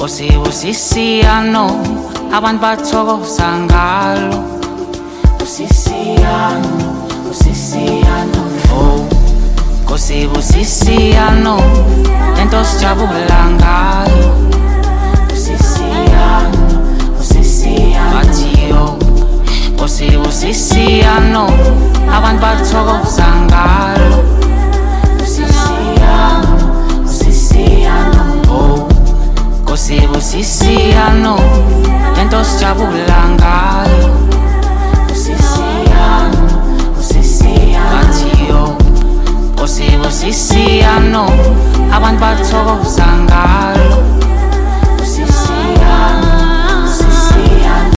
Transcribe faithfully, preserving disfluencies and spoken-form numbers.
Usisiyano, abantu bathokoza ngalo. Usisiyano, usisiyano, oh, Nkosi Busisiyano, lento sijabula ngayo. Usisiyano, usisiyano, bathiyo. Nkosi Busisiyano, abantu bathokoza ngalo. Usisiyano, usisiyano, oh, Nkosi Busisiyano, lento sijabula ngayo. Usisiyano, usisiyano, bathiyo. Nkosi Busisiyano, abantu bathokoza